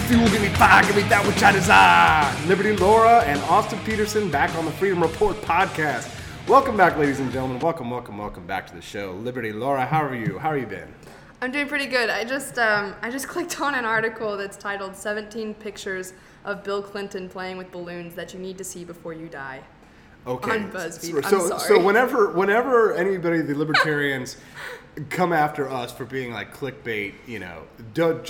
fuel, give me fire, give me that which I desire. Liberty Laura and Austin Peterson back on the Freedom Report podcast. Welcome back, ladies and gentlemen. Welcome back to the show. Liberty Laura, how are you? How are you been? I'm doing pretty good. I just clicked on an article that's titled 17 Pictures of Bill Clinton Playing with Balloons That You Need to See Before You Die. Okay. On BuzzFeed. So, I'm sorry. So whenever anybody, the libertarians, come after us for being like clickbait, you know, what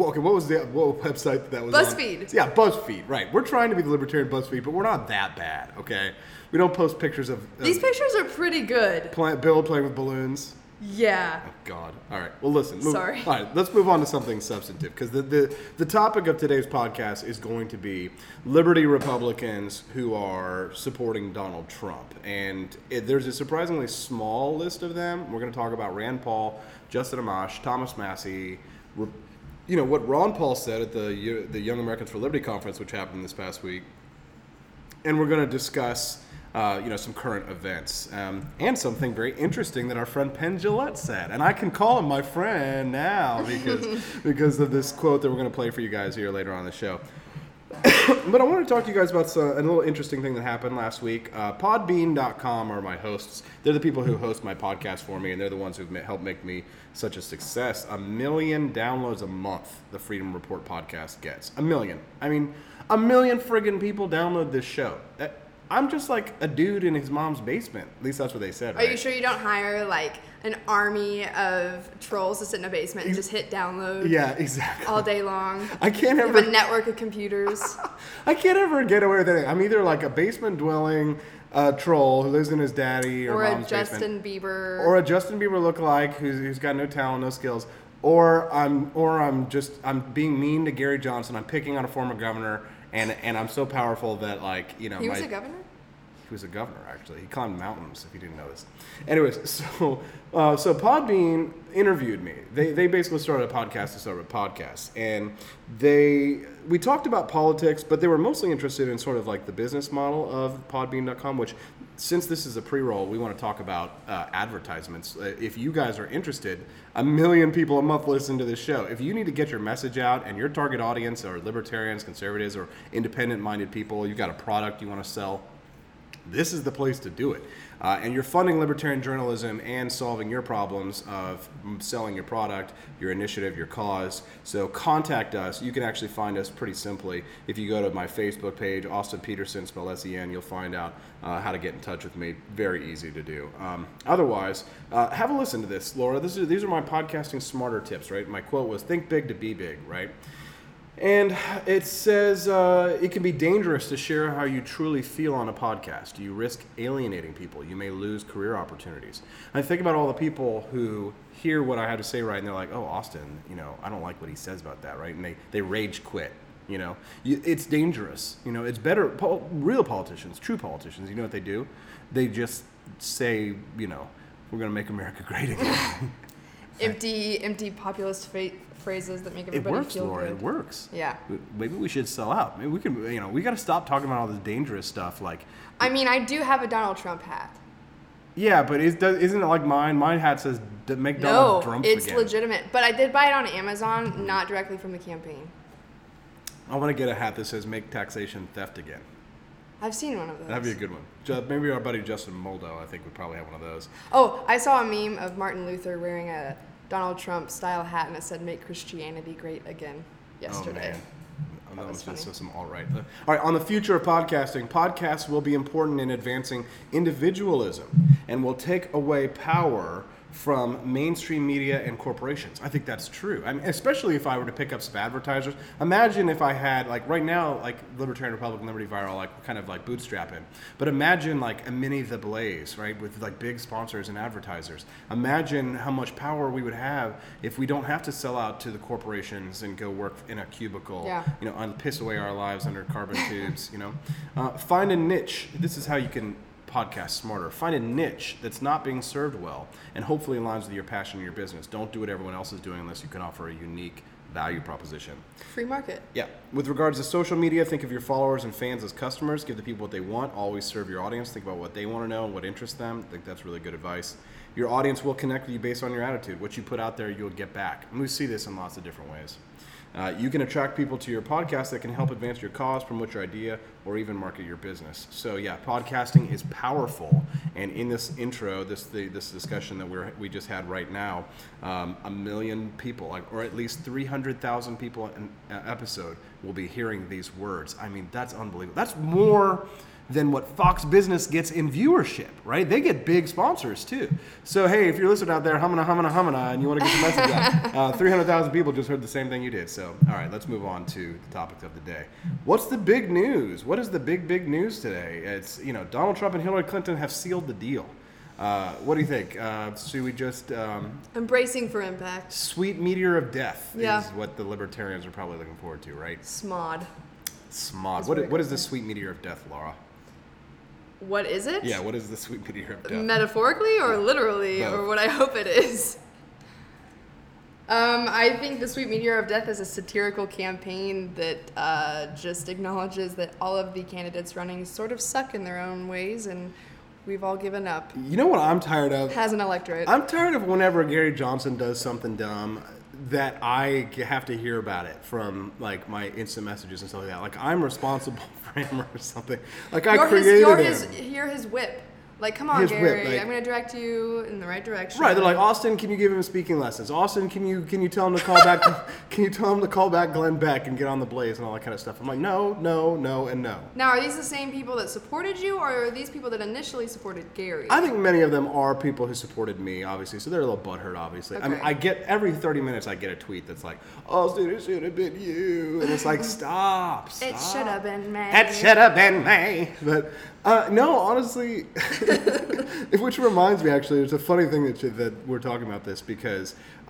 website that was BuzzFeed. on? Yeah, BuzzFeed, right. We're trying to be the libertarian BuzzFeed, but we're not that bad, okay? We don't post pictures of These pictures are pretty good. Bill playing with balloons. Yeah. Oh, God. All right. Well, listen. Sorry. All right. Let's move on to something substantive, because the topic of today's podcast is going to be Liberty Republicans who are supporting Donald Trump. And there's a surprisingly small list of them. We're going to talk about Rand Paul, Justin Amash, Thomas Massie, you know, what Ron Paul said at the Young Americans for Liberty conference, which happened this past week. And we're going to discuss some current events, and something very interesting that our friend Penn Jillette said. And I can call him my friend now because of this quote that we're going to play for you guys here later on the show. But I want to talk to you guys about a little interesting thing that happened last week. Podbean.com are my hosts. They're the people who host my podcast for me, and they're the ones who've helped make me such a success. 1 million downloads a month the Freedom Report podcast gets. 1 million. I mean, 1 million friggin' people download this show. I'm just like a dude in his mom's basement. At least that's what they said, right? Are you sure you don't hire like an army of trolls to sit in a basement and just hit download? Yeah, exactly. All day long. I can't ever. You have a network of computers. I can't ever get away with anything. I'm either like a basement dwelling troll who lives in his daddy or mom's basement, or a Justin Bieber lookalike who's got no talent, no skills, or I'm being mean to Gary Johnson. I'm picking on a former governor. And I'm so powerful that, like, you know... He was a governor? He was a governor, actually. He climbed mountains, if you didn't know this. Anyways, so Podbean interviewed me. They basically started a podcast to start with podcasts. And we talked about politics, but they were mostly interested in sort of, like, the business model of Podbean.com, which, since this is a pre-roll, we want to talk about advertisements. If you guys are interested, 1 million people a month listen to this show. If you need to get your message out and your target audience are libertarians, conservatives, or independent-minded people, you've got a product you want to sell, this is the place to do it. And you're funding libertarian journalism and solving your problems of selling your product, your initiative, your cause. So contact us. You can actually find us pretty simply. If you go to my Facebook page, Austin Peterson, spelled S-E-N, you'll find out how to get in touch with me. Very easy to do. Otherwise, have a listen to this, Laura. These are my podcasting smarter tips, right? My quote was, think big to be big, right? And it says it can be dangerous to share how you truly feel on a podcast. You risk alienating people. You may lose career opportunities. I think about all the people who hear what I have to say, right, and they're like, oh, Austin, you know, I don't like what he says about that, right? And they rage quit, you know. It's dangerous. You know, it's better. Real politicians, true politicians, you know what they do? They just say, you know, we're going to make America great again. Empty populist phrases that make everybody feel Laura, good. It works. Yeah. Maybe we should sell out. Maybe we can, you know, we got to stop talking about all this dangerous stuff. Like, I mean, I do have a Donald Trump hat. Yeah, but isn't it like mine? My hat says make Donald Trump again. No, it's legitimate. But I did buy it on Amazon, not directly from the campaign. I want to get a hat that says make taxation theft again. I've seen one of those. That'd be a good one. Maybe our buddy Justin Moldo, I think, would probably have one of those. Oh, I saw a meme of Martin Luther wearing a Donald Trump style hat, and it said "Make Christianity Great Again" yesterday. Oh, man. That was just some alt-right. All right, on the future of podcasting, podcasts will be important in advancing individualism and will take away power from mainstream media and corporations. I think that's true. I mean, especially if I were to pick up some advertisers. Imagine if I had, like right now, like Libertarian Republican, Liberty Viral, like kind of like bootstrapping. But imagine like a mini The Blaze, right, with like big sponsors and advertisers. Imagine how much power we would have if we don't have to sell out to the corporations and go work in a cubicle, you know, and piss away our lives under carbon tubes, you know. Find a niche. This is how you can podcast smarter. Find a niche that's not being served well and hopefully aligns with your passion and your business. Don't do what everyone else is doing unless you can offer a unique value proposition. Free market. Yeah. With regards to social media, think of your followers and fans as customers. Give the people what they want. Always serve your audience. Think about what they want to know and what interests them. I think that's really good advice. Your audience will connect with you based on your attitude. What you put out there, you'll get back. And we see this in lots of different ways. You can attract people to your podcast that can help advance your cause, promote your idea, or even market your business. So yeah, podcasting is powerful. And in this intro, this discussion that we just had right now, 1 million people, or at least 300,000 people an episode will be hearing these words. I mean, that's unbelievable. That's more than what Fox Business gets in viewership, right? They get big sponsors too. So hey, if you're listening out there, humming, and you want to get the message out, 300,000 people just heard the same thing you did. So all right, let's move on to the topic of the day. What's the big news? What is the big news today? It's, Donald Trump and Hillary Clinton have sealed the deal. What do you think? Should we just embracing for impact? Sweet meteor of death is what the libertarians are probably looking forward to, right? SMOD. What is the sweet meteor of death, Laura? What is it? Yeah, what is the sweet meteor of death? Metaphorically or literally, Both. or what I hope it is? I think the sweet meteor of death is a satirical campaign that just acknowledges that all of the candidates running sort of suck in their own ways, and we've all given up. You know what I'm tired of? Has an electorate. I'm tired of whenever Gary Johnson does something dumb that I have to hear about it from like my instant messages and stuff like that. Like I'm responsible for him or something. Like I created him. You're his whip. Like, come on, His Gary, whip, like- I'm going to direct you in the right direction. Right, they're like, Austin, can you give him speaking lessons? Austin, can you tell him to call back? Can you tell him to call back Glenn Beck and get on the Blaze and all that kind of stuff? I'm like, no, and no. Now, are these the same people that supported you, or are these people that initially supported Gary? I think many of them are people who supported me, obviously, so they're a little butthurt, obviously. I mean, Okay. I get every 30 minutes I get a tweet that's like, Austin, it should have been you, and it's like, stop. It should have been me. It should have been me. But no, honestly, which reminds me, actually, it's a funny thing that we're talking about this because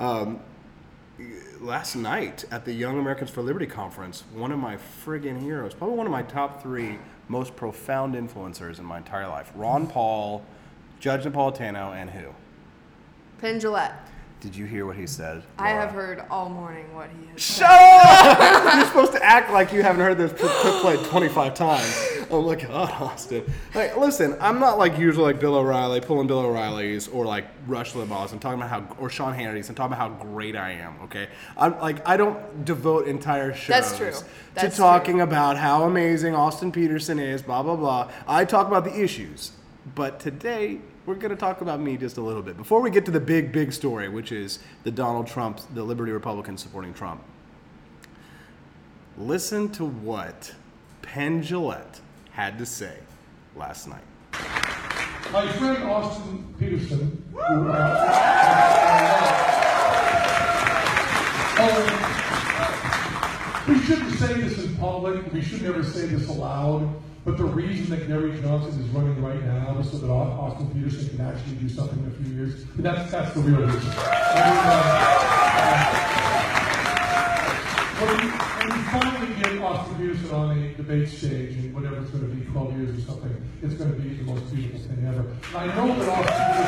last night at the Young Americans for Liberty conference, one of my friggin' heroes, probably one of my top 3 most profound influencers in my entire life, Ron Paul, Judge Napolitano, and who? Penn Jillette. Did you hear what he said? I Laura? have heard all morning what he has said. Shut up! You're supposed to act like you haven't heard this clip played 25 times. Oh my God, Austin. Like, listen, I'm not like usually like Bill O'Reilly, pulling Bill O'Reilly's or like Rush Limbaugh's and talking about or Sean Hannity's and talking about how great I am, okay? I don't devote entire shows That's true. That's to talking about how amazing Austin Peterson is, blah, blah, blah. I talk about the issues. But today, we're going to talk about me just a little bit. Before we get to the big story, which is the Donald Trump, the Liberty Republicans supporting Trump, listen to what Penn Jillette had to say last night. My friend Austin Peterson, who, we shouldn't say this in public, we should never say this aloud, but the reason that Gary Johnson is running right now is so that Austin Peterson can actually do something in a few years. And that's the real reason. When we finally get Austin Peterson on a debate stage, and whatever it's going to be, 12 years or something, it's going to be the most beautiful thing ever. I know that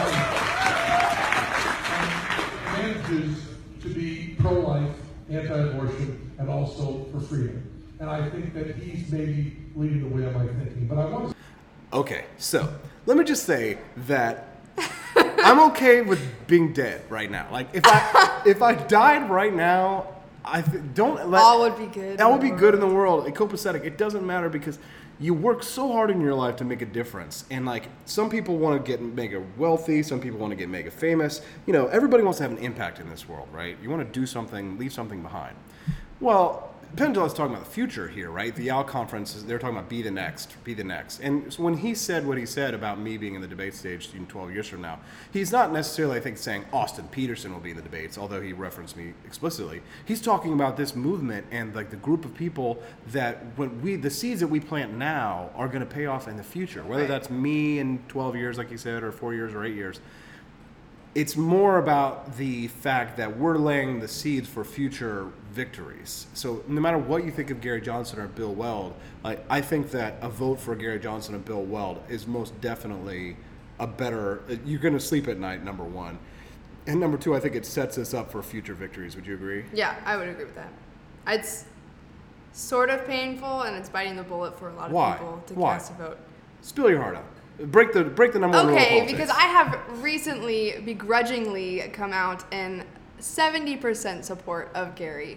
Austin Peterson manages to be pro-life, anti-abortion, and also for freedom. And I think that he's maybe leading the way on my thinking. But I want to... Okay, so let me just say that I'm okay with being dead right now. Like if I died right now, don't let All would be good. That would be good in the world. Copacetic. It doesn't matter because you work so hard in your life to make a difference. And like some people want to get mega wealthy, some people want to get mega famous. You know, everybody wants to have an impact in this world, right? You want to do something, leave something behind. Well, Penn Jillette's talking about the future here, right? The YAL conference, they're talking about be the next. And so when he said what he said about me being in the debate stage in 12 years from now, he's not necessarily, I think, saying Austin Peterson will be in the debates, although he referenced me explicitly. He's talking about this movement and like the group of people that the seeds that we plant now are going to pay off in the future, whether that's me in 12 years, like you said, or 4 years or 8 years. It's more about the fact that we're laying the seeds for future victories. So no matter what you think of Gary Johnson or Bill Weld, I think that a vote for Gary Johnson and Bill Weld is most definitely a better, you're going to sleep at night, number one. And number two, I think it sets us up for future victories. Would you agree? Yeah, I would agree with that. It's sort of painful, and it's biting the bullet for a lot of people to cast a vote. Spill your heart out. Break the number one rule of Okay, politics. because I have recently begrudgingly come out in 70% support of Gary.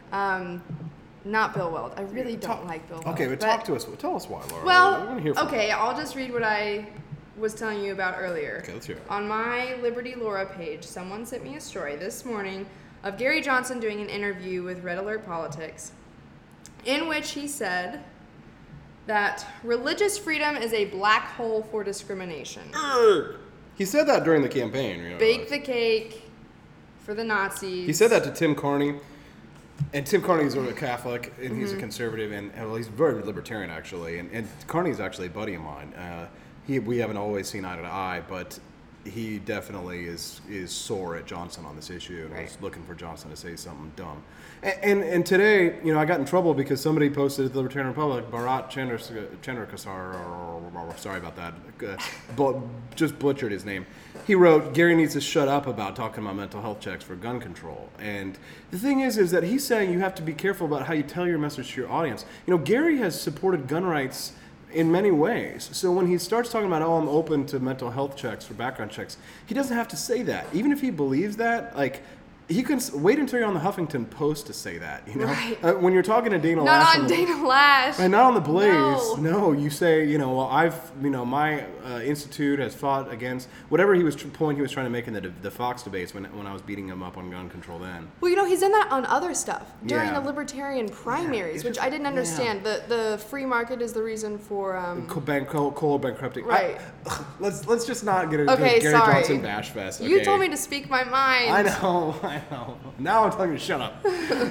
Not Bill Weld. I really don't like Bill Weld. Okay, but talk to us. Tell us why, Laura. I Well, wanna hear from okay, I'll just read what I was telling you about earlier. Okay, let's hear it. On my Liberty Laura page, someone sent me a story this morning of Gary Johnson doing an interview with Red Alert Politics, in which he said that religious freedom is a black hole for discrimination. He said that during the campaign. You know, Bake the cake for the Nazis. He said that to Tim Carney, and Tim Carney is a Catholic, and he's a conservative, and well, he's very libertarian actually. And Carney's actually a buddy of mine. We haven't always seen eye to eye, but he definitely is sore at Johnson on this issue, and was looking for Johnson to say something dumb. And today, you know, I got in trouble because somebody posted at the Libertarian Republic, Bharat Chandrakasar, sorry about that, just butchered his name. He wrote, Gary needs to shut up about talking about mental health checks for gun control. And the thing is that he's saying you have to be careful about how you tell your message to your audience. You know, Gary has supported gun rights in many ways. So when he starts talking about, I'm open to mental health checks for background checks, he doesn't have to say that. Even if he believes that, like, he can wait until you're on the Huffington Post to say that, you know? Right. When you're talking to Dana Lash. Not on Dana Lash. And not on the Blaze. No. You say, you know, well, my institute has fought against whatever point he was trying to make in the Fox debates when I was beating him up on gun control then. Well, you know, he's done that on other stuff during Yeah. the libertarian primaries, which I didn't understand. The free market is the reason for coal bankrupting. Right. Let's just not get into Okay, Gary sorry. Johnson bash fest. You okay? told me to speak my mind. I know. Now I'm telling you to shut up.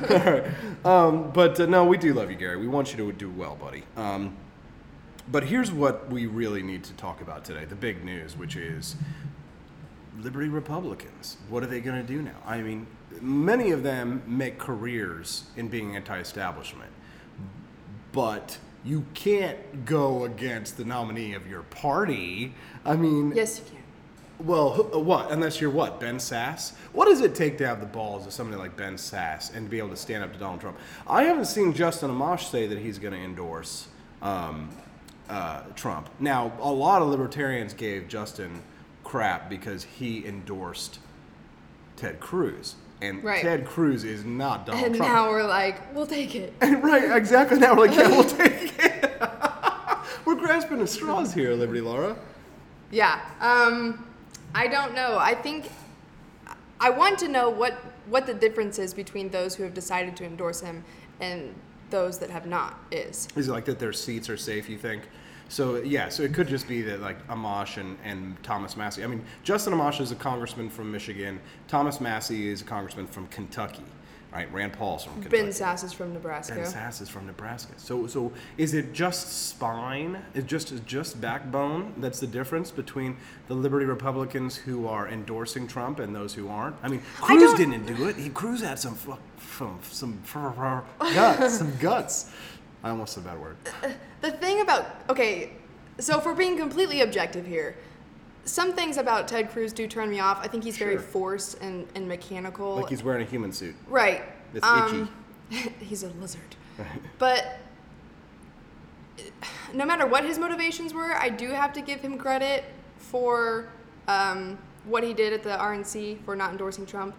All right. But no, we do love you, Gary. We want you to do well, buddy. But here's what we really need to talk about today, the big news, which is Liberty Republicans. What are they going to do now? I mean, many of them make careers in being anti-establishment, but you can't go against the nominee of your party. I mean... Yes, you can. Well, what? Unless you're what? Ben Sass? What does it take to have the balls of somebody like Ben Sass and to be able to stand up to Donald Trump? I haven't seen Justin Amash say that he's going to endorse Trump. Now, a lot of libertarians gave Justin crap because he endorsed Ted Cruz. And Right. Ted Cruz is not Donald And Trump. now we're like, we'll take it. Right, exactly. Now we're like, yeah, we'll take it. We're grasping at straws here, Liberty Laura. Yeah. I don't know. I think I want to know what the difference is between those who have decided to endorse him and those that have not is. Is it like that their seats are safe, you think? So, yeah, so it could just be that, like, Amash and Thomas Massie. I mean, Justin Amash is a congressman from Michigan. Thomas Massie is a congressman from Kentucky, right? Rand Paul's from Kentucky. Ben Sass is from Nebraska. Ben Sass is from Nebraska. So is it just spine? Is just backbone that's the difference between the Liberty Republicans who are endorsing Trump and those who aren't? I mean, Cruz didn't do it. Cruz had some guts. Some guts. I almost said a bad word. The thing about, okay, so if we're being completely objective here, some things about Ted Cruz do turn me off. I think he's very Sure. forced and mechanical. Like he's wearing a human suit. Right. It's itchy. He's a lizard. But no matter what his motivations were, I do have to give him credit for what he did at the RNC for not endorsing Trump.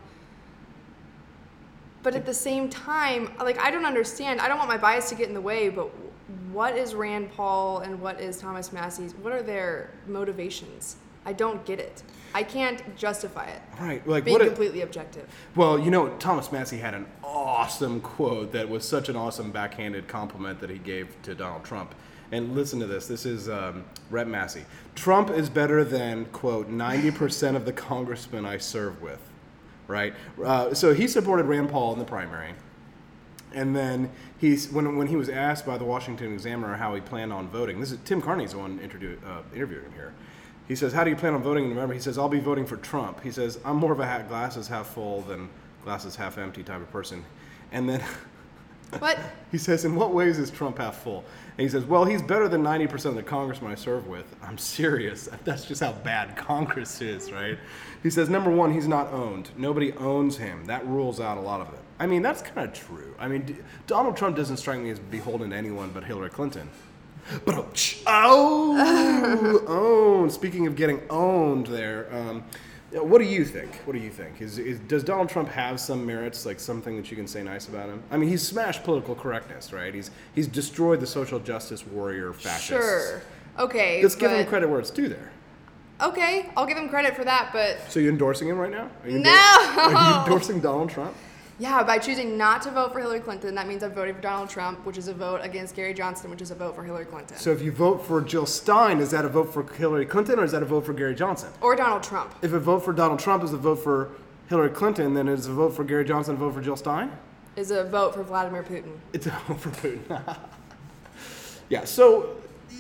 But at the same time, like, I don't understand. I don't want my bias to get in the way, but what is Rand Paul and what is Thomas Massie's? What are their motivations? I don't get it. I can't justify it. Right. Like being completely objective. Well, you know, Thomas Massie had an awesome quote that was such an awesome backhanded compliment that he gave to Donald Trump. And listen to this. This is Rep Massey. Trump is better than, quote, 90% of the congressmen I serve with. Right? So he supported Rand Paul in the primary. And then when he was asked by the Washington Examiner how he planned on voting, this is Tim Carney's the one interviewing him here. He says, how do you plan on voting in November? He says, I'll be voting for Trump. He says, I'm more of a glasses half full than glasses half empty type of person. And then What? He says, in what ways is Trump half full? And he says, well, he's better than 90% of the congressmen I serve with. I'm serious. That's just how bad Congress is, right? He says, number one, he's not owned. Nobody owns him. That rules out a lot of it. I mean, that's kind of true. I mean, Donald Trump doesn't strike me as beholden to anyone but Hillary Clinton. But owned. Speaking of getting owned there, What do you think? What do you think? Does Donald Trump have some merits, like something that you can say nice about him? I mean, he's smashed political correctness, right? He's destroyed the social justice warrior fascists. Sure. Okay. Let's give him credit where it's due there. Okay, I'll give him credit for that, but... So you're endorsing him right now? Are you endorsing Donald Trump? Yeah, by choosing not to vote for Hillary Clinton, that means I'm voting for Donald Trump, which is a vote against Gary Johnson, which is a vote for Hillary Clinton. So if you vote for Jill Stein, is that a vote for Hillary Clinton or is that a vote for Gary Johnson? Or Donald Trump. If a vote for Donald Trump is a vote for Hillary Clinton, then is a vote for Gary Johnson a vote for Jill Stein? Is a vote for Vladimir Putin. It's a vote for Putin. Yeah, so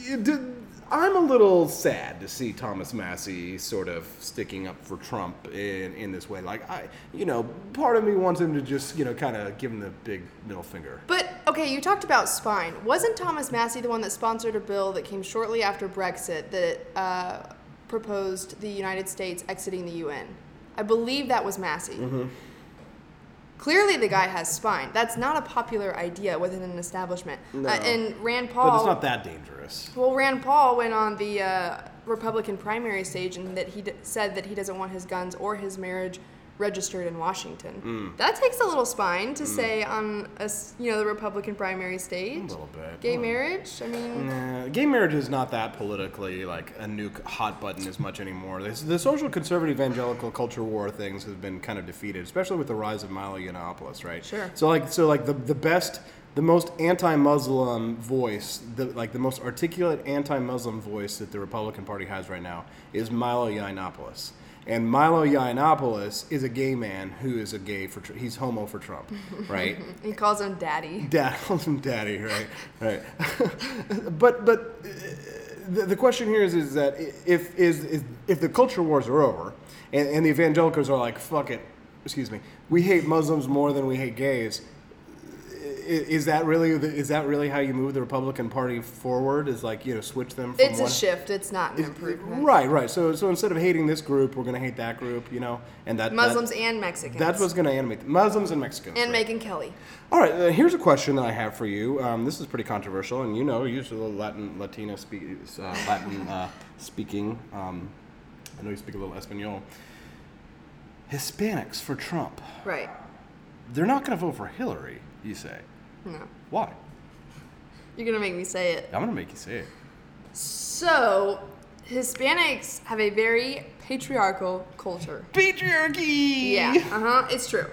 I'm a little sad to see Thomas Massie sort of sticking up for Trump in this way. Like, part of me wants him to just, kind of give him the big middle finger. But, okay, you talked about spine. Wasn't Thomas Massie the one that sponsored a bill that came shortly after Brexit that proposed the United States exiting the UN? I believe that was Massie. Mm-hmm. Clearly, the guy has spine. That's not a popular idea within an establishment. No. And Rand Paul... But it's not that dangerous. Well, Rand Paul went on the Republican primary stage and that he said that he doesn't want his guns or his marriage registered in Washington. That takes a little spine to say on the Republican primary stage. A little bit. Gay marriage? I mean... Gay marriage is not that politically like a nuke hot button as much anymore. The social conservative evangelical culture war things have been kind of defeated, especially with the rise of Milo Yiannopoulos, right? Sure. So the most anti-Muslim voice, the most articulate anti-Muslim voice that the Republican Party has right now is Milo Yiannopoulos. And Milo Yiannopoulos is a gay man who is he's homo for Trump, right? He calls him daddy. Calls him daddy, right. But the question here is that if the culture wars are over, and the evangelicals are like, fuck it, we hate Muslims more than we hate gays. Is that really how you move the Republican Party forward? Is like, switch them from It's a shift. It's not an improvement. Right. So instead of hating this group, we're going to hate that group, and that Muslims and Mexicans. That's what's going to animate Muslims and Mexicans. And right. Megyn Kelly. All right, here's a question that I have for you. This is pretty controversial, and usually Latina speaking. I know you speak a little Espanol. Hispanics for Trump. Right. They're not going to vote for Hillary, you say. No. Why? You're going to make me say it. I'm going to make you say it. So, Hispanics have a very patriarchal culture. Patriarchy! Yeah, it's true.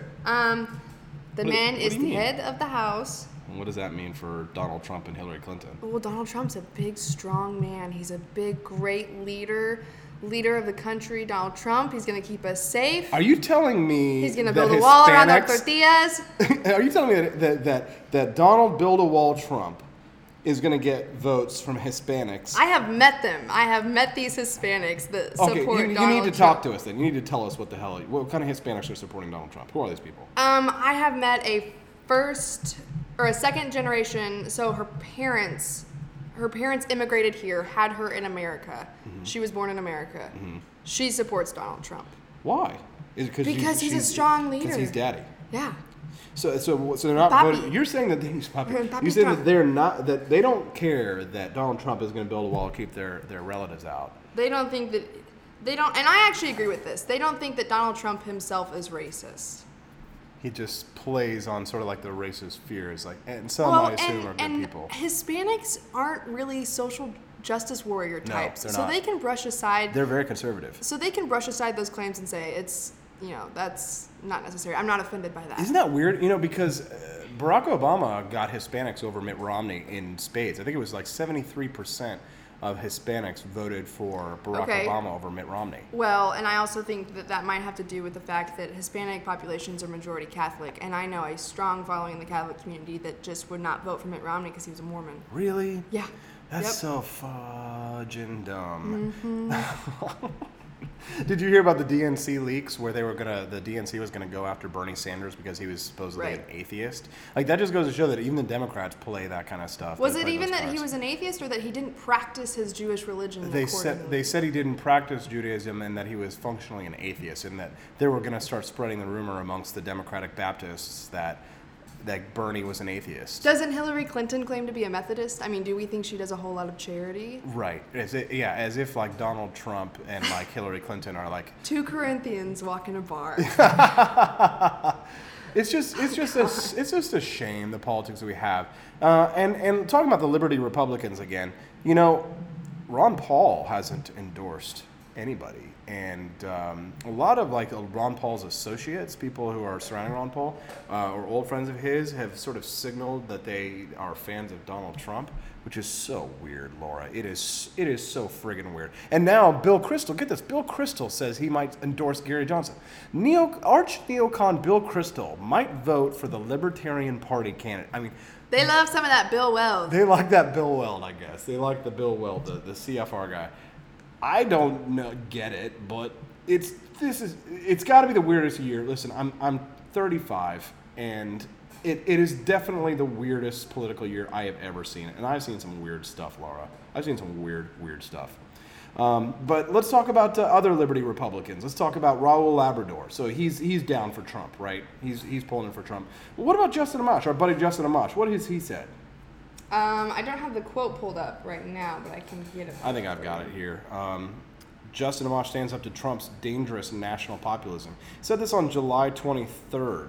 The man is the head of the house. And what does that mean for Donald Trump and Hillary Clinton? Well, Donald Trump's a big, strong man. He's a big, great leader of the country. Donald Trump, he's going to keep us safe. Are you telling me he's going to build a wall around our tortillas? Are you telling me that Donald Build-A-Wall Trump is going to get votes from Hispanics? I have met them. I have met these Hispanics that support Donald Trump. You need to talk to us then. You need to tell us what kind of Hispanics are supporting Donald Trump. Who are these people? I have met a first or a second generation. So her parents immigrated here, had her in America. Mm-hmm. She was born in America. Mm-hmm. She supports Donald Trump. Why? Because he's a strong leader. Because he's daddy. Yeah. So they're not voting. You're saying that he's Papi. You're saying that they're not, that they don't care that Donald Trump is going to build a wall to keep their relatives out. They don't think that, and I actually agree with this. They don't think that Donald Trump himself is racist. He just plays on sort of like the racist fears, and some I assume are good people. Hispanics aren't really social justice warrior types, no, they're so not. they can brush aside. They're very conservative. So they can brush aside those claims and say it's, that's not necessary. I'm not offended by that. Isn't that weird? Because Barack Obama got Hispanics over Mitt Romney in spades. I think it was like 73% of Hispanics voted for Barack Obama over Mitt Romney. Well, and I also think that might have to do with the fact that Hispanic populations are majority Catholic, and I know a strong following in the Catholic community that just would not vote for Mitt Romney because he was a Mormon. Really? Yeah. That's so fudging dumb. Mm-hmm. Did you hear about the DNC leaks where the DNC was going to go after Bernie Sanders because he was supposedly an atheist? Like, that just goes to show that even the Democrats play that kind of stuff. Was it even that he was an atheist or that he didn't practice his Jewish religion? They said he didn't practice Judaism and that he was functionally an atheist, and that they were going to start spreading the rumor amongst the Democratic Baptists that that Bernie was an atheist. Doesn't Hillary Clinton claim to be a Methodist? I mean, do we think she does a whole lot of charity? Right. As if like Donald Trump and like Hillary Clinton are like 2 Corinthians walk in a bar. It's just a shame, the politics that we have. And talking about the Liberty Republicans again, you know, Ron Paul hasn't endorsed anybody. And a lot of like Ron Paul's associates, people who are surrounding Ron Paul, or old friends of his, have sort of signaled that they are fans of Donald Trump, which is so weird, Laura. It is so friggin' weird. And now Bill Kristol, get this, Bill Kristol says he might endorse Gary Johnson. Arch neocon Bill Kristol might vote for the Libertarian Party candidate. I mean, They love some of that Bill Weld. they like that Bill Weld, I guess. They like the Bill Weld, the CFR guy. I don't get it, but it's got to be the weirdest year. Listen, I'm 35, and it is definitely the weirdest political year I have ever seen. And I've seen some weird stuff, Laura. I've seen some weird stuff. But let's talk about other Liberty Republicans. Let's talk about Raul Labrador. So he's down for Trump, right? He's pulling for Trump. Well, what about Justin Amash, our buddy Justin Amash? What has he said? I don't have the quote pulled up right now, but I can get it. I think I've got it here. Justin Amash stands up to Trump's dangerous national populism. He said this on July 23rd.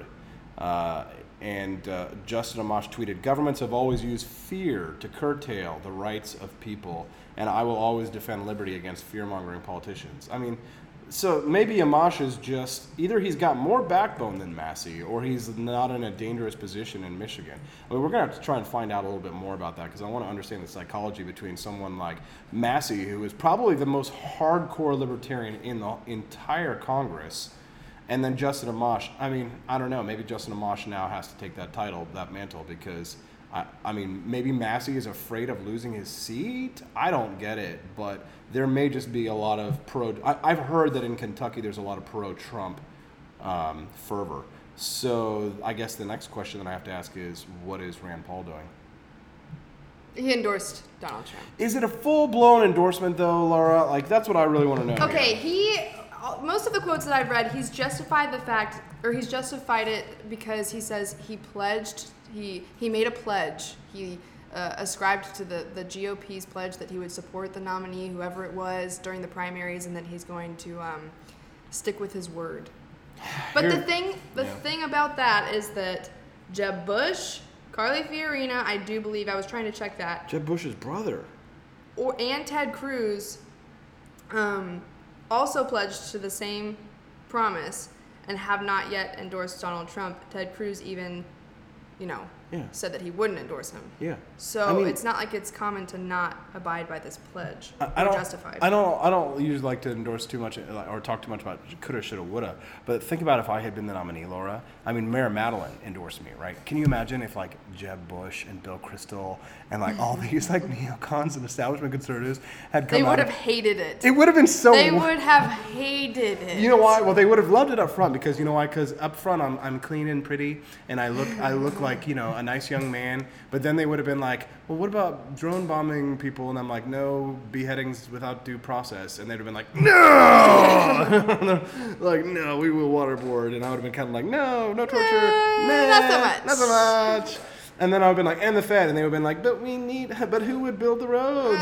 And Justin Amash tweeted, "Governments have always used fear to curtail the rights of people, and I will always defend liberty against fear-mongering politicians." I mean, so maybe Amash is just, either he's got more backbone than Massey, or he's not in a dangerous position in Michigan. I mean, we're going to have to try and find out a little bit more about that, because I want to understand the psychology between someone like Massey, who is probably the most hardcore libertarian in the entire Congress, and then Justin Amash. I mean, I don't know. Maybe Justin Amash now has to take that title, that mantle, because, I mean, maybe Massey is afraid of losing his seat. I don't get it, but there may just be a lot of I've heard that in Kentucky there's a lot of pro-Trump fervor. So I guess the next question that I have to ask is, what is Rand Paul doing? He endorsed Donald Trump. Is it a full-blown endorsement, though, Laura? Like, that's what I really want to know. Okay, most of the quotes that I've read, he's justified it because he says he pledged, he made a pledge. He ascribed to the GOP's pledge that he would support the nominee, whoever it was, during the primaries, and that he's going to stick with his word. But the thing about that is that Jeb Bush, Carly Fiorina, I do believe, I was trying to check that. Jeb Bush's brother. And Ted Cruz also pledged to the same promise and have not yet endorsed Donald Trump. Ted Cruz even, said that he wouldn't endorse him. Yeah. So I mean, it's not like it's common to not abide by this pledge. Justified. I don't usually like to endorse too much or talk too much about coulda, shoulda, woulda. But think about if I had been the nominee, Laura. I mean, Mayor Madeline endorsed me, right? Can you imagine if like Jeb Bush and Bill Kristol and like all these like neocons and establishment conservatives had come out? They would have hated it. It would have been so. They would have hated it. You know why? Well, they would have loved it up front, because you know why? Because up front I'm clean and pretty, and I look like a nice young man. But then they would have been like, well, what about drone bombing people? And I'm like, no, beheadings without due process. And they'd have been like, no, like, no, we will waterboard. And I would have been kind of like, no torture, not so much. And then I would have been like, and the Fed, and they would have been like, but who would build the roads?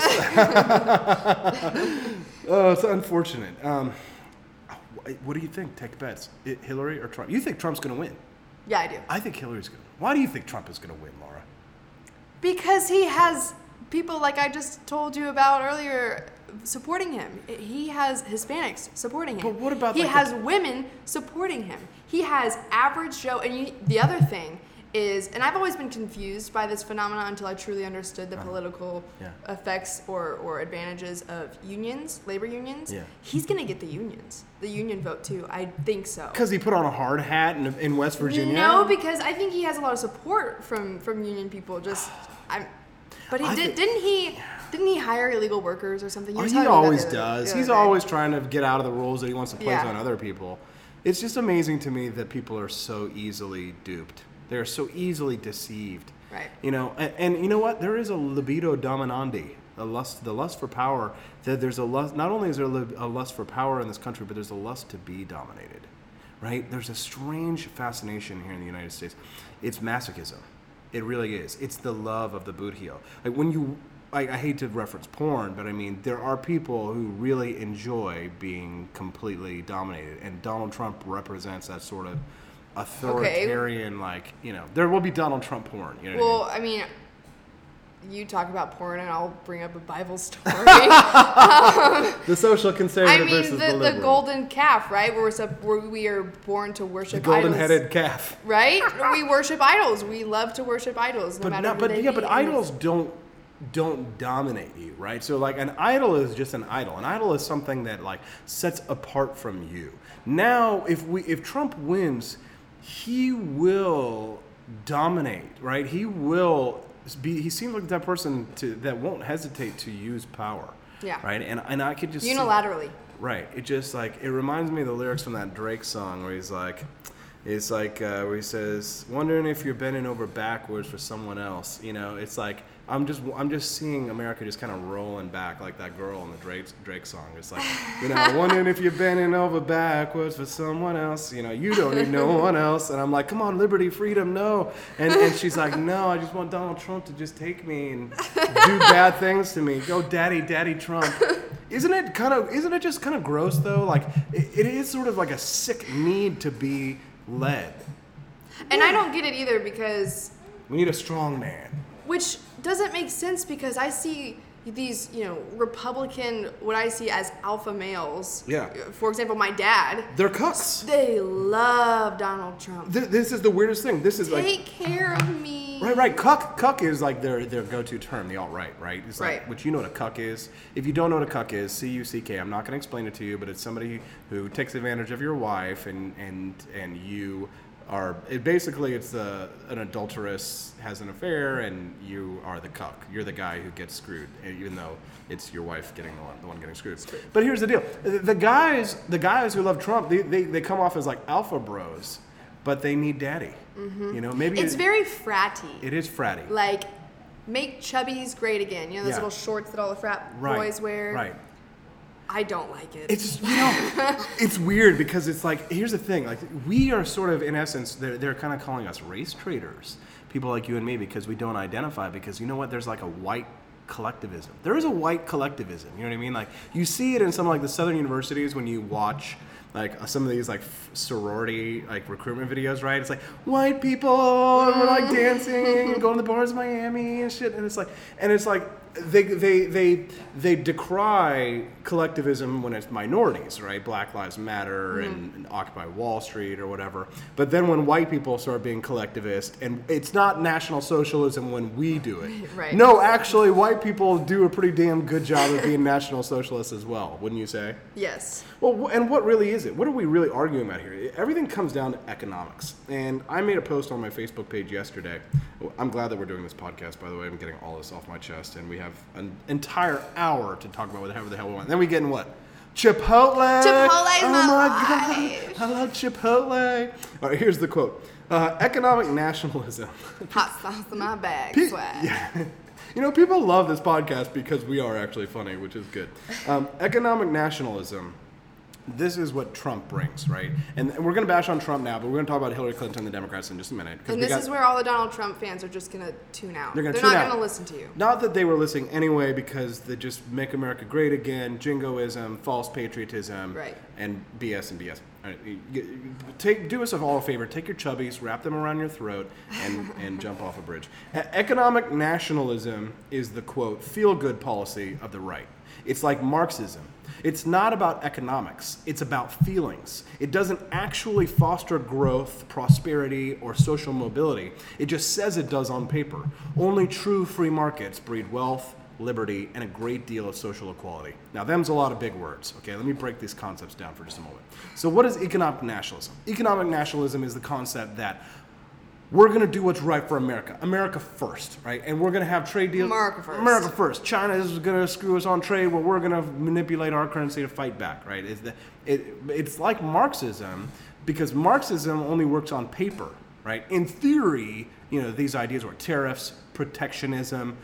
Oh, it's unfortunate. What do you think? Take bets. Hillary or Trump? You think Trump's going to win? Yeah, I do. I think Hillary's going to win. Why do you think Trump is going to win, Laura? Because he has people like I just told you about earlier supporting him. He has Hispanics supporting him. But what about he has women supporting him. He has average Joe. And the other thing is, and I've always been confused by this phenomenon until I truly understood the political effects or advantages of unions, labor unions. Yeah. He's going to get the union vote too. I think so. Because he put on a hard hat in West Virginia? No, because I think he has a lot of support from union people. But didn't he hire illegal workers or something? He always does. He's always trying to get out of the rules that he wants to place on other people. It's just amazing to me that people are so easily duped. They're so easily deceived. Right. And you know what? There is a libido dominandi, the lust for power. That there's a lust. Not only is there a lust for power in this country, but there's a lust to be dominated. right? There's a strange fascination here in the United States. It's masochism. It really is. It's the love of the boot heel. Like when you, I hate to reference porn, but I mean, there are people who really enjoy being completely dominated, and Donald Trump represents that sort of authoritarian, like, you know, there will be Donald Trump porn. You know Well, what I mean, you talk about porn, and I'll bring up a Bible story. The social conservative I mean, versus the liberal. the golden calf, right? Where we are born to worship The idols. golden-headed calf. Right? We worship idols. We love to worship idols, no matter who they be. But idols don't dominate you, right? So like an idol is just an idol. An idol is something that like sets apart from you. Now, if Trump wins, he will dominate, right? He seems like the type of person that won't hesitate to use power. Yeah. Right? And I could just unilaterally. Right. It just like, it reminds me of the lyrics from that Drake song where he's like, where he says, wondering if you're bending over backwards for someone else. You know, it's like, I'm just seeing America just kind of rolling back like that girl in the Drake song. It's like, you know, wondering if you're bending over backwards for someone else. You know, you don't need no one else. And I'm like, come on, liberty, freedom, no. And she's like, no, I just want Donald Trump to just take me and do bad things to me. Go daddy Trump. Isn't it just kind of gross though? Like it is sort of like a sick need to be led. And I don't get it either, because we need a strong man. Which doesn't make sense, because I see these, you know, Republican, what I see as alpha males. Yeah. For example, my dad. They're cucks. They love Donald Trump. This is the weirdest thing. This is like, take care of me. Right. Cuck is like their go-to term, the alt-right, right? It's like, right. Which you know what a cuck is. If you don't know what a cuck is, C-U-C-K. I'm not going to explain it to you, but it's somebody who takes advantage of your wife and you are, it's an adulteress has an affair, and you are the cuck. You're the guy who gets screwed, even though it's your wife getting the one getting screwed. But here's the deal: the guys who love Trump, they come off as like alpha bros, but they need daddy. Mm-hmm. You know, maybe it's very fratty. It is fratty. Like, make chubbies great again. You know those little shorts that all the frat boys wear. Right. I don't like it. It's, you know, it's weird because it's like, here's the thing, like we are sort of, in essence, they're kind of calling us race traitors, people like you and me, because we don't identify, because you know what, there's like a white collectivism. There is a white collectivism, you know what I mean? Like you see it in some like the Southern universities when you watch like some of these like sorority like recruitment videos, right? It's like white people are like dancing and going to the bars in Miami and shit, and it's like they decry collectivism when it's minorities, right? Black Lives Matter and Occupy Wall Street or whatever. But then when white people start being collectivist, and it's not National Socialism when we do it. Right. No, actually, white people do a pretty damn good job of being National Socialists as well, wouldn't you say? Yes. Well, and what really is it? What are we really arguing about here? Everything comes down to economics. And I made a post on my Facebook page yesterday. I'm glad that we're doing this podcast, by the way. I'm getting all this off my chest, and we have an entire hour to talk about whatever the hell we want. Then we get in what? Chipotle! Chipotle's oh my God, I love Chipotle. All right, here's the quote. Economic nationalism. Hot sauce in my bag, swag. Yeah. You know, people love this podcast because we are actually funny, which is good. Economic nationalism. This is what Trump brings, right? And we're going to bash on Trump now, but we're going to talk about Hillary Clinton and the Democrats in just a minute. And this is where all the Donald Trump fans are just going to tune out. They're not going to listen to you. Not that they were listening anyway, because they just make America great again, jingoism, false patriotism, right, and BS and BS. All right, do us all a favor. Take your chubbies, wrap them around your throat, and jump off a bridge. Economic nationalism is the, quote, feel-good policy of the right. It's like Marxism. It's not about economics. It's about feelings. It doesn't actually foster growth, prosperity, or social mobility. It just says it does on paper. Only true free markets breed wealth, liberty, and a great deal of social equality. Now, them's a lot of big words. Okay, let me break these concepts down for just a moment. So what is economic nationalism? Economic nationalism is the concept that we're going to do what's right for America. America first, right? And we're going to have trade deals. America first. America first. China is going to screw us on trade, where we're going to manipulate our currency to fight back, right? It's like Marxism, because Marxism only works on paper, right? In theory, you know, these ideas were tariffs, protectionism,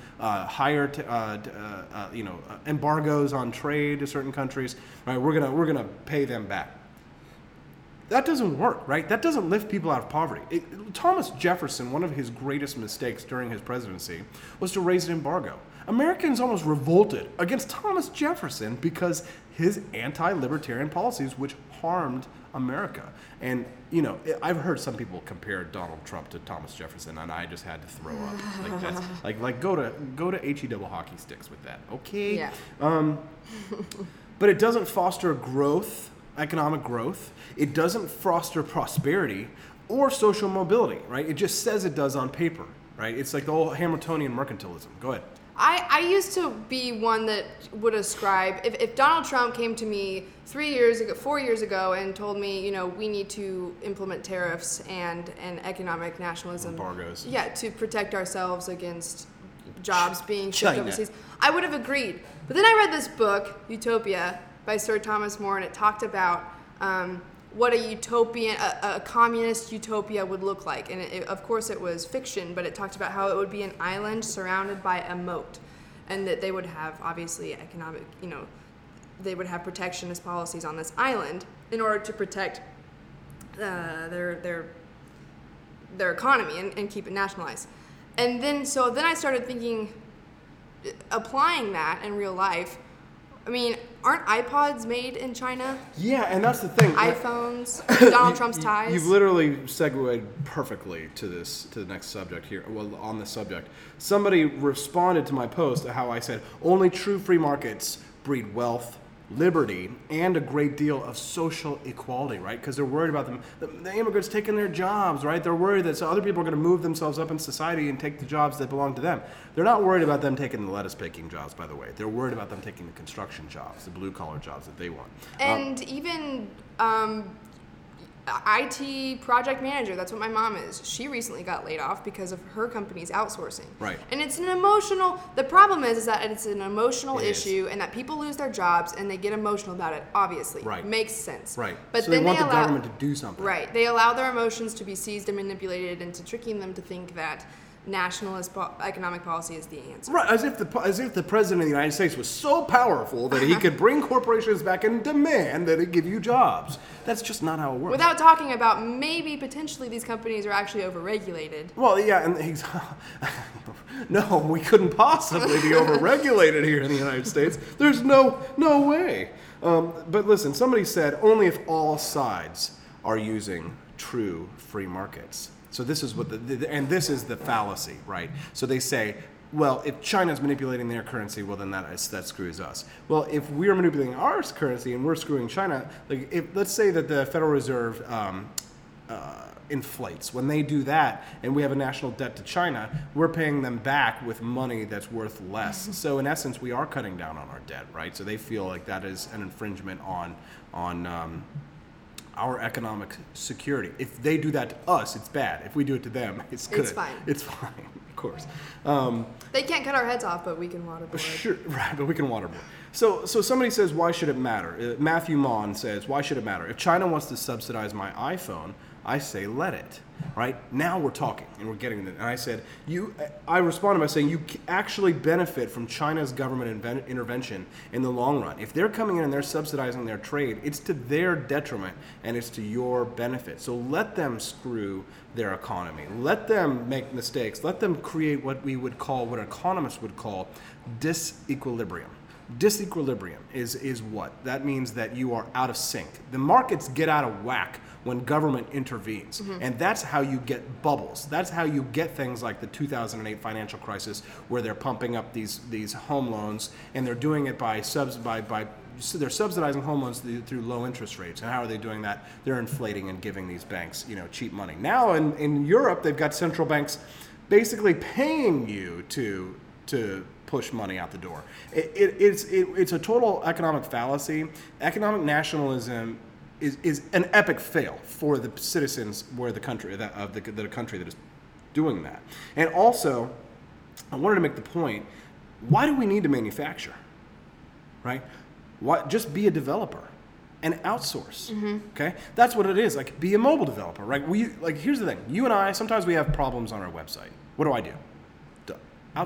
embargoes on trade to certain countries, right? We're gonna pay them back. That doesn't work, right? That doesn't lift people out of poverty. Thomas Jefferson, one of his greatest mistakes during his presidency was to raise an embargo. Americans almost revolted against Thomas Jefferson because his anti-libertarian policies, which harmed America. And, you know, I've heard some people compare Donald Trump to Thomas Jefferson, and I just had to throw up. Like, that's, like go to HE double hockey sticks with that, okay? Yeah. But it doesn't foster growth, economic growth. It doesn't foster prosperity or social mobility, right? It just says it does on paper, right? It's like the whole Hamiltonian mercantilism. Go ahead. I used to be one that would ascribe, if Donald Trump came to me 4 years ago and told me, you know, we need to implement tariffs and economic nationalism. Embargoes. Yeah, to protect ourselves against jobs being shipped overseas. I would have agreed. But then I read this book, Utopia, by Sir Thomas More, and it talked about what a communist utopia would look like. And of course it was fiction, but it talked about how it would be an island surrounded by a moat, and that they would have, obviously, economic, you know, they would have protectionist policies on this island in order to protect their economy and keep it nationalized. And then I started thinking, applying that in real life, I mean, aren't iPods made in China? Yeah, and that's the thing. iPhones, Donald Trump's ties. You've literally segued perfectly to the next subject here. Well, on this subject, somebody responded to my post how I said only true free markets breed wealth, liberty, and a great deal of social equality, right? Because they're worried about the immigrants taking their jobs, right? They're worried that other people are going to move themselves up in society and take the jobs that belong to them. They're not worried about them taking the lettuce picking jobs, by the way. They're worried about them taking the construction jobs, the blue collar jobs that they want. And even IT project manager, that's what my mom is. She recently got laid off because of her company's outsourcing. Right. And it's the problem is that it's an emotional issue, and that people lose their jobs and they get emotional about it, obviously. Right. Makes sense. Right. But so then they want the government to do something. Right. They allow their emotions to be seized and manipulated into tricking them to think that nationalist economic policy is the answer. Right, as if the president of the United States was so powerful that he could bring corporations back and demand that it give you jobs. That's just not how it works. Without talking about maybe potentially these companies are actually overregulated. Well, yeah, and no, we couldn't possibly be overregulated here in the United States. There's no way. But listen, somebody said only if all sides are using true free markets. So this is and this is the fallacy, right? So they say, well, if China's manipulating their currency, well, then that screws us. Well, if we're manipulating our currency and we're screwing China, like let's say that the Federal Reserve inflates. When they do that and we have a national debt to China, we're paying them back with money that's worth less. So in essence, we are cutting down on our debt, right? So they feel like that is an infringement on our economic security. If they do that to us, it's bad. If we do it to them, it's good. It's fine. It's fine, of course. They can't cut our heads off, but we can waterboard. Sure, right, but we can waterboard. So somebody says, why should it matter? Matthew Mon says, why should it matter? If China wants to subsidize my iPhone, I say let it. Right? Now we're talking and we're getting it. And I said, I responded by saying you actually benefit from China's government intervention in the long run. If they're coming in and they're subsidizing their trade, it's to their detriment and it's to your benefit. So let them screw their economy. Let them make mistakes. Let them create what economists would call disequilibrium. Disequilibrium is what? That means that you are out of sync. The markets get out of whack when government intervenes. Mm-hmm. And that's how you get bubbles. That's how you get things like the 2008 financial crisis, where they're pumping up these home loans, and they're doing it by they're subsidizing home loans through low interest rates. And how are they doing that? They're inflating and giving these banks, cheap money. Now in Europe, they've got central banks basically paying you to push money out the door. It's a total economic fallacy. Economic nationalism is an epic fail for the citizens of the country that is doing that. And also, I wanted to make the point: why do we need to manufacture? Right? Why just be a developer and outsource? Mm-hmm. Okay, that's what it is. Like, be a mobile developer, right? Here's the thing: you and I sometimes we have problems on our website. What do? Outsource.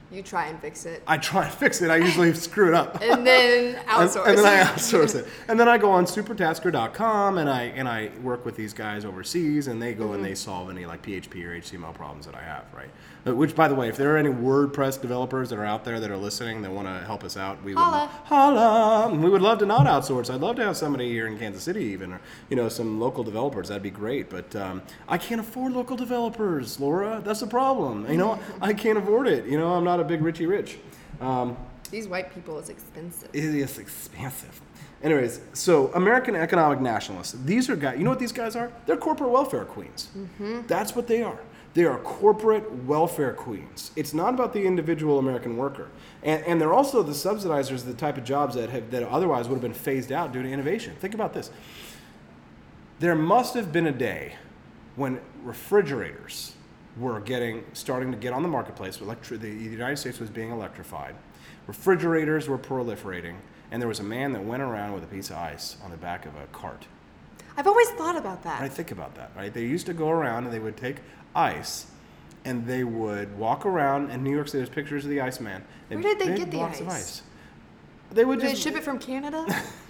You try and fix it. I try and fix it. I usually screw it up. And then outsource. And then I outsource it. And then I go on supertasker.com and I work with these guys overseas, and they go and they solve any like PHP or HTML problems that I have, right? Which, by the way, if there are any WordPress developers that are out there that are listening that want to help us out, we would holla. We would love to not outsource. I'd love to have somebody here in Kansas City, even, or some local developers. That'd be great. But I can't afford local developers, Laura. That's the problem. I can't afford it. I'm not a big Richie Rich. These white people is expensive. It is expensive. Anyways, so American economic nationalists. These are guys. You know what these guys are? They're corporate welfare queens. That's what they are. They are corporate welfare queens. It's not about the individual American worker. And they're also the subsidizers of the type of jobs that otherwise would have been phased out due to innovation. Think about this. There must have been a day when refrigerators were starting to get on the marketplace. The United States was being electrified. Refrigerators were proliferating. And there was a man that went around with a piece of ice on the back of a cart. I've always thought about that. I think about that, right? They used to go around and they would take ice and they would walk around. In New York City, there's pictures of the Iceman. Where did they get the blocks ice? Of ice. They would Did they ship it from Canada?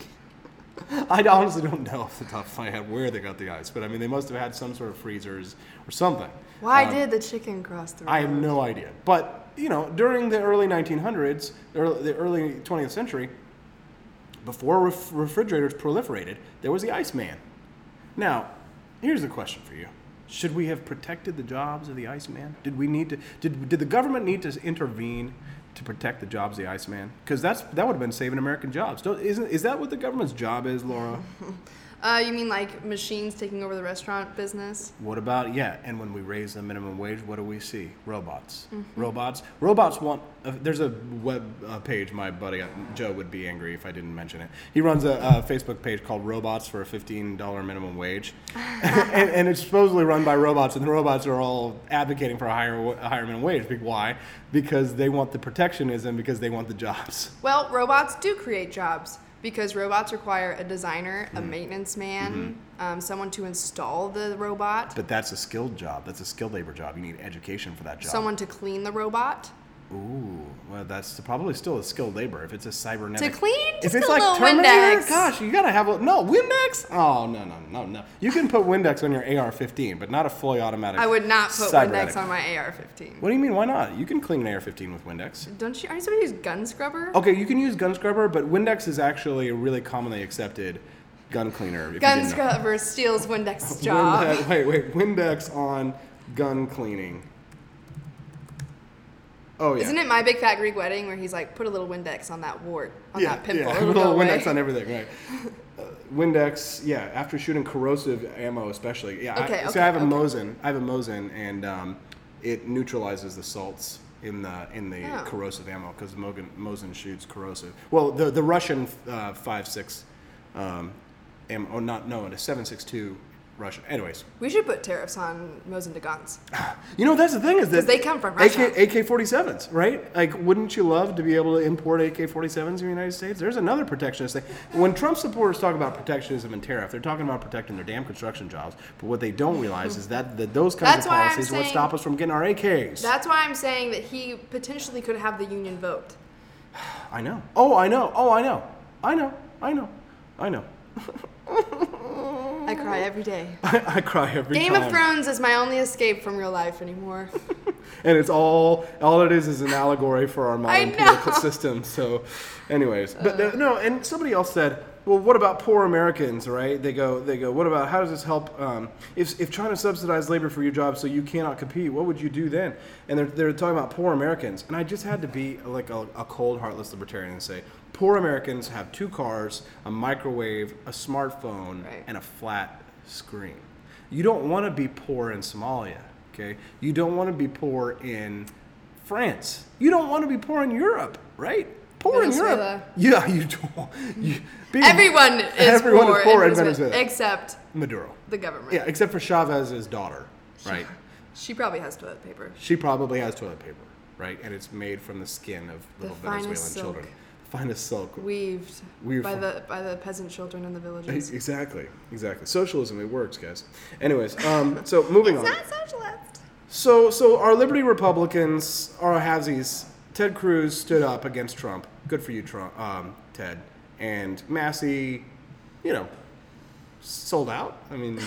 I honestly don't know off the top of my head where they got the ice, but I mean, they must have had some sort of freezers or something. Why did the chicken cross the road? I have no idea. But, during the early 1900s, the early 20th century, before refrigerators proliferated, there was the Iceman. Now, here's the question for you. Should we have protected the jobs of the Iceman? Did the government need to intervene to protect the jobs of the Iceman? Because that would have been saving American jobs. Is that what the government's job is, Laura? You mean like machines taking over the restaurant business? What about, and when we raise the minimum wage, what do we see? Robots. Robots want, there's a web page, my buddy Joe would be angry if I didn't mention it. He runs a Facebook page called Robots for a $15 minimum wage. and it's supposedly run by robots, and the robots are all advocating for a higher minimum wage. Why? Because they want the protectionism, because they want the jobs. Well, robots do create jobs. Because robots require a designer, a maintenance man, someone to install the robot. But that's a skilled job. That's a skilled labor job. You need education for that job. Someone to clean the robot. Ooh, well, that's probably still a skilled labor if it's a cybernetic. To clean? If Just it's a like little Terminator, Windex. gosh, you gotta have Windex. Oh no. You can put Windex on your AR-15, but not a fully automatic. I would not put Windex on my AR-15. What do you mean? Why not? You can clean an AR-15 with Windex. Aren't you supposed to use gun scrubber? Okay, you can use gun scrubber, but Windex is actually a really commonly accepted gun cleaner. Gun scrubber steals Windex's job. Wait, Windex on gun cleaning. Oh, yeah. Isn't it My Big Fat Greek Wedding where he's like, put a little Windex on that wart, on that pimple? Yeah, It'll put a go little away. Windex on everything, right. Windex, after shooting corrosive ammo especially. Yeah, I have a Mosin. I have a Mosin, and it neutralizes the salts in the corrosive ammo because Mosin shoots corrosive. Well, the Russian 5.6 ammo, the 7.62 Russian. Anyways. We should put tariffs on Mosin to guns. That's the thing is that they come from Russia. AK-47s, right? Like, wouldn't you love to be able to import AK-47s in the United States? There's another protectionist thing. When Trump supporters talk about protectionism and tariff, they're talking about protecting their damn construction jobs. But what they don't realize is that those kinds of policies will stop us from getting our AKs. That's why I'm saying that he potentially could have the union vote. I know. I know. I cry every day. I cry every time. Game of Thrones is my only escape from real life anymore. And it's all it is an allegory for our modern political system. So, anyways, but and somebody else said, well, what about poor Americans, right? They go, what about, how does this help, if China subsidized labor for your job so you cannot compete, what would you do then? And they're talking about poor Americans. And I just had to be like a cold, heartless libertarian and say, poor Americans have 2 cars, a microwave, a smartphone, and a flat screen. You don't want to be poor in Somalia, okay? You don't want to be poor in France. You don't want to be poor in Europe, right? Poor Venezuela. in Europe. Yeah, you don't. Everyone is poor in Venezuela. Except Maduro. The government. Yeah, except for Chavez's daughter, right? She probably has toilet paper. She probably has toilet paper, right? And it's made from the skin of little Venezuelan children. Finest silk. Weaved by the peasant children in the villages. Exactly. Socialism, it works, guys. Anyways, so moving on. It's not socialist. So our Liberty Republicans, our halvesies, Ted Cruz stood up against Trump. Good for you, Trump, Ted. And Massey, sold out. I mean,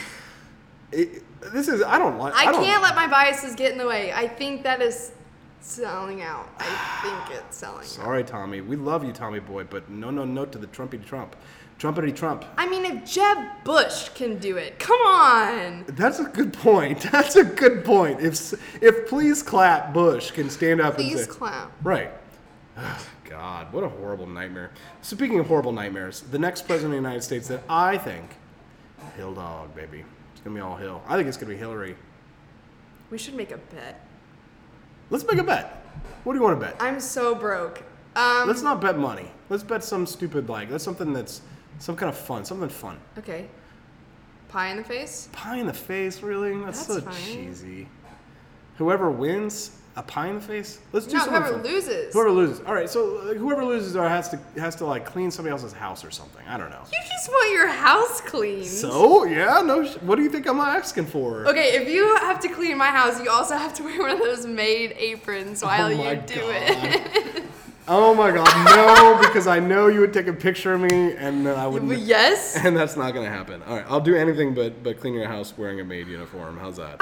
I can't let my biases get in the way. I think that is selling out. I think it's selling out. Sorry, Tommy. We love you, Tommy boy, but no to the Trumpity Trump. Trumpity Trump. I mean, if Jeb Bush can do it, come on. That's a good point. That's a good point. If Please Clap Bush can stand up and say... Please clap. Right. Oh, God, what a horrible nightmare. Speaking of horrible nightmares, the next president of the United States that I think... Hill dog, baby. It's going to be all Hill. I think it's going to be Hillary. We should make a bet. Let's make a bet. What do you want to bet? I'm so broke. Let's not bet money. Let's bet some stupid, that's something that's some kind of fun. Something fun. Okay. Pie in the face? Pie in the face, really? That's so fine. cheesy. Whoever wins, a pie in the face? Let's do something whoever fun. loses. Whoever loses. All right, so whoever loses has to clean somebody else's house or something. I don't know. You just want your house cleaned. So, yeah, what do you think I'm asking for? Okay, if you have to clean my house, you also have to wear one of those maid aprons while you do it. Oh my God, no, because I know you would take a picture of me and then I wouldn't. Yes. And that's not going to happen. All right, I'll do anything but clean your house wearing a maid uniform. How's that?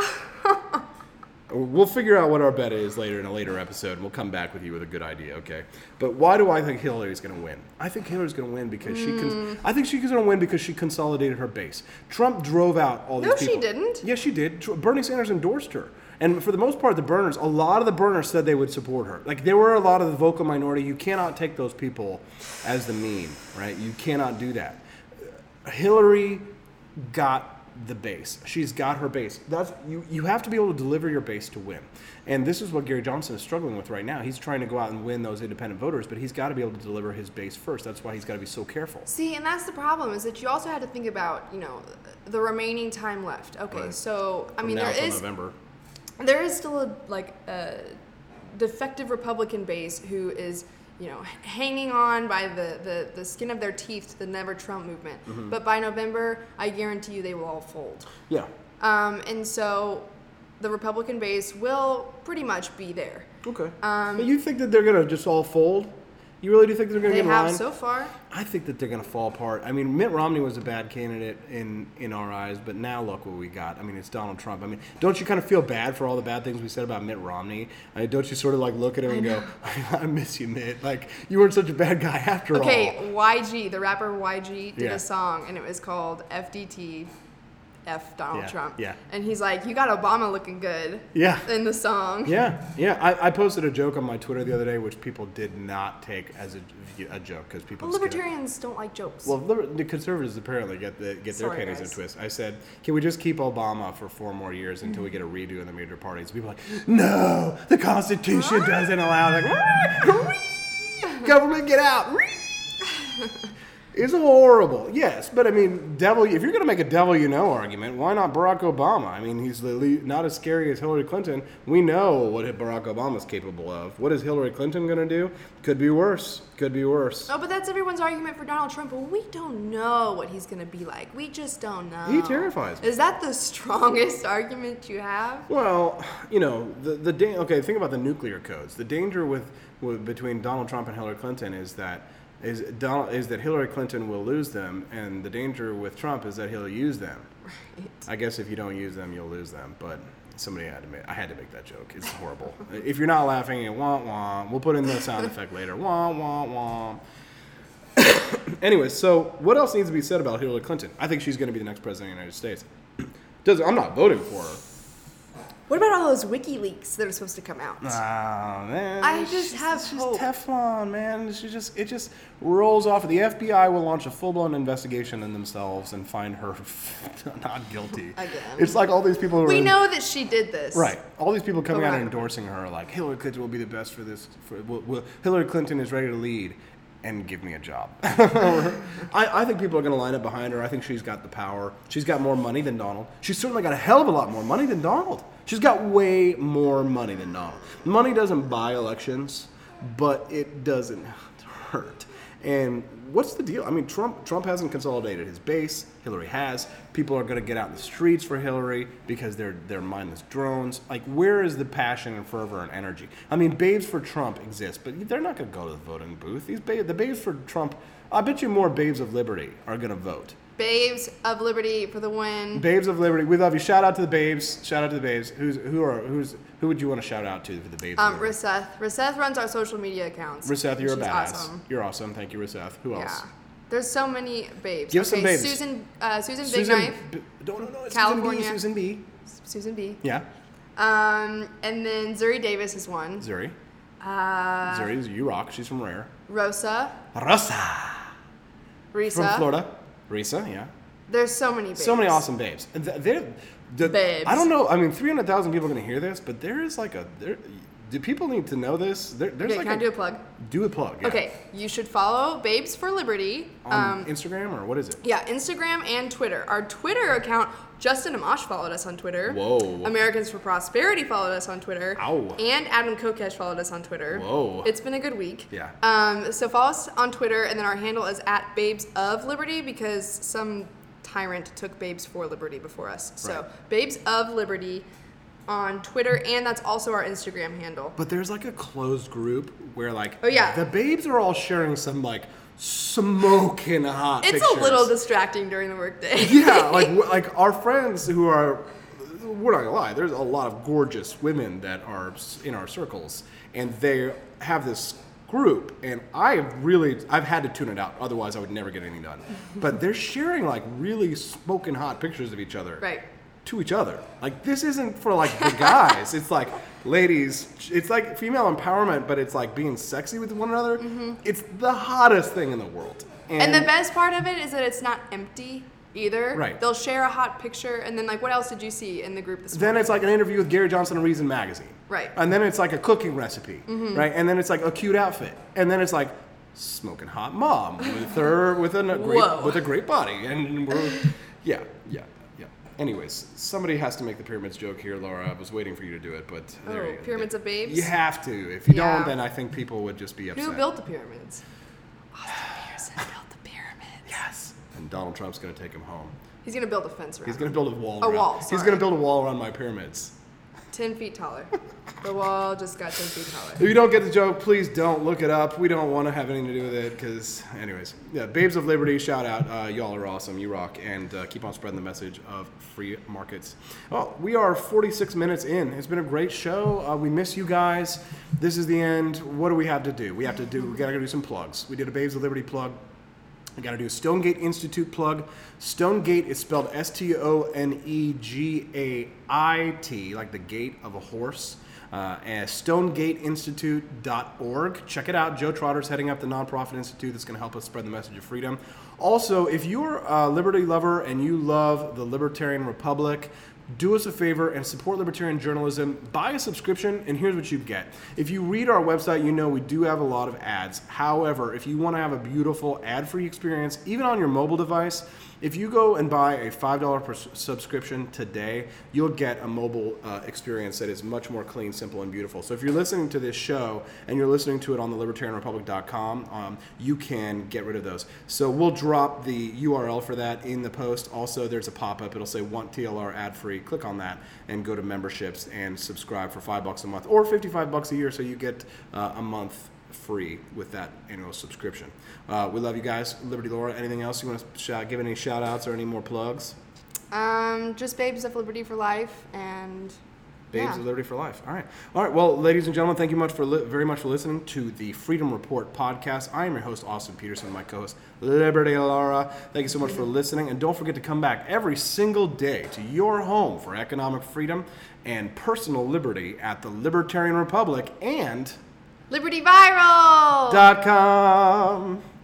We'll figure out what our bet is later in a later episode, and we'll come back with you with a good idea, okay? But why do I think Hillary's going to win? I think Hillary's going to win because I think she's going to win because she consolidated her base. Trump drove out all these people. No, she didn't. Yes, she did. Bernie Sanders endorsed her. And for the most part, a lot of the burners said they would support her. Like, there were a lot of the vocal minority. You cannot take those people as the meme, right? You cannot do that. Hillary got the base. She's got her base. You have to be able to deliver your base to win. And this is what Gary Johnson is struggling with right now. He's trying to go out and win those independent voters, but he's got to be able to deliver his base first. That's why he's got to be so careful. See, and that's the problem, is that you also had to think about, the remaining time left. Okay, right. So, I mean, now till November. There is still a defective Republican base who is, hanging on by the skin of their teeth to the Never Trump movement. Mm-hmm. But by November, I guarantee you they will all fold. Yeah. And so the Republican base will pretty much be there. Okay. But you think that they're going to just all fold? You really do think they're going to get in line? They have so far. I think that they're going to fall apart. I mean, Mitt Romney was a bad candidate in our eyes, but now look what we got. I mean, it's Donald Trump. I mean, don't you kind of feel bad for all the bad things we said about Mitt Romney? I mean, don't you sort of look at him and go, I miss you, Mitt. Like, you weren't such a bad guy after all. Okay, YG, the rapper YG did a song, and it was called FDT. F Donald Trump. Yeah. And he's like, you got Obama looking good. Yeah. In the song. Yeah. Yeah. I posted a joke on my Twitter the other day, which people did not take as a joke because people. Well, libertarians don't like jokes. Well, the conservatives apparently get their panties in a twist. I said, can we just keep Obama for 4 more years until we get a redo in the major parties? People are like, no, the Constitution doesn't allow. Like, government, get out. It's horrible, yes, but I mean, if you're going to make a devil you know argument, why not Barack Obama? I mean, he's not as scary as Hillary Clinton. We know what Barack Obama's capable of. What is Hillary Clinton going to do? Could be worse. Could be worse. Oh, but that's everyone's argument for Donald Trump. Well, we don't know what he's going to be like. We just don't know. He terrifies me. Is that the strongest argument you have? Well, okay, think about the nuclear codes. The danger between Donald Trump and Hillary Clinton is that Hillary Clinton will lose them, and the danger with Trump is that he'll use them. Right. I guess if you don't use them, you'll lose them. But I had to make that joke. It's horrible. If you're not laughing, wah wah. We'll put in the sound effect later. Wah wah wah. Anyway, so what else needs to be said about Hillary Clinton? I think she's going to be the next president of the United States. I'm not voting for her. What about all those WikiLeaks that are supposed to come out? Oh, man. I just have hope. She's Teflon, man. It just rolls off. The FBI will launch a full-blown investigation in themselves and find her not guilty. Again. It's like all these people We know that she did this. Right. All these people coming out and endorsing her like, Hillary Clinton will be the best for this. Hillary Clinton is ready to lead. And give me a job. I think people are going to line up behind her. I think she's got the power. She's got more money than Donald. She's certainly got a hell of a lot more money than Donald. She's got way more money than Donald. Money doesn't buy elections, but it doesn't hurt. And what's the deal? I mean, Trump hasn't consolidated his base. Hillary has. People are going to get out in the streets for Hillary because they're mindless drones. Like, where is the passion and fervor and energy? I mean, babes for Trump exist, but they're not going to go to the voting booth. The babes for Trump, I bet you more babes of liberty are going to vote. Babes of Liberty for the win. Babes of Liberty, we love you. Shout out to the babes. Shout out to the babes. Who would you want to shout out to for the babes? Reseth. Reseth runs our social media accounts. Reseth, you're a badass. Awesome. You're awesome. Thank you, Reseth. Who else? Yeah. There's so many babes. Give us some babes. Susan Big Knife. No. California. Susan B. Susan B. Yeah. And then Zuri Davis is one. Zuri. Zuri, you rock. She's from Rare. Rosa. Risa. From Florida. Risa, yeah. There's so many babes. So many awesome babes. And babes. I don't know. I mean, 300,000 people are going to hear this, but there is like do people need to know this? Can I do a plug? Do a plug, yeah. Okay, you should follow Babes for Liberty. On Instagram, or what is it? Yeah, Instagram and Twitter. Our Twitter account, Justin Amash followed us on Twitter. Whoa. Americans for Prosperity followed us on Twitter. Ow. And Adam Kokesh followed us on Twitter. Whoa. It's been a good week. Yeah. So follow us on Twitter, and then our handle is @Babes of Liberty because some tyrant took Babes for Liberty before us. So Right. Babes of Liberty on Twitter, and that's also our Instagram handle. But there's like a closed group where like yeah. the babes are all sharing some like smoking hot It's pictures. a little distracting during the workday. Yeah, like our friends who are, we're not gonna lie, there's a lot of gorgeous women that are in our circles, and they have this group, and I've had to tune it out, otherwise I would never get anything done. But they're sharing like really smoking hot pictures of each other. Right. To each other. Like, this isn't for like the guys. It's like, ladies, it's like female empowerment, but it's like being sexy with one another. Mm-hmm. It's the hottest thing in the world. And the best part of it is that it's not empty either. Right. They'll share a hot picture, and then like, what else did you see in the group this morning? Then it's like an interview with Gary Johnson of Reason magazine. Right. And then it's like a cooking recipe. Mm-hmm. Right. And then it's like a cute outfit. And then it's like smoking hot mom with a great body. And we're yeah. Anyways, somebody has to make the pyramids joke here, Laura. I was waiting for you to do it, but Pyramids of Babes? You have to. If you don't, then I think people would just be upset. Who built the pyramids? Austin Peterson built the pyramids. Yes. And Donald Trump's going to take him home. He's going to build a fence around He's going to build a wall. Sorry. He's going to build a wall around my pyramids. 10 feet taller. The wall just got 10 feet taller. If you don't get the joke, please don't look it up. We don't want to have anything to do with it because, anyways. Yeah, Babes of Liberty, shout out. Y'all are awesome. You rock. And keep on spreading the message of free markets. Well, we are 46 minutes in. It's been a great show. We miss you guys. This is the end. What do we have to do? We got to do some plugs. We did a Babes of Liberty plug. We got to do a Stonegate Institute plug. Stonegate is spelled STONEGAIT, like the gate of a horse. And StonegateInstitute.org. Check it out. Joe Trotter's heading up the nonprofit institute that's going to help us spread the message of freedom. Also, if you're a liberty lover and you love the Libertarian Republic, do us a favor and support libertarian journalism. Buy a subscription, and here's what you get. If you read our website, you know we do have a lot of ads. However, if you want to have a beautiful ad-free experience, even on your mobile device, if you go and buy a $5 per subscription today, you'll get a mobile experience that is much more clean, simple, and beautiful. So if you're listening to this show and you're listening to it on the libertarianrepublic.com, you can get rid of those. So we'll drop the URL for that in the post. Also, there's a pop-up. It'll say Want TLR ad-free. Click on that and go to memberships and subscribe for $5 a month or $55 a year, so you get a month free with that annual subscription. We love you guys. Liberty Laura, anything else you want to give any shout outs or any more plugs? Just Babes of Liberty for life and Babes of Liberty for life. All right. Well, ladies and gentlemen, thank you very much for listening to the Freedom Report podcast. I am your host, Austin Peterson, my co-host, Liberty Laura. Thank you so much for listening. And don't forget to come back every single day to your home for economic freedom and personal liberty at the Libertarian Republic and LibertyViral.com.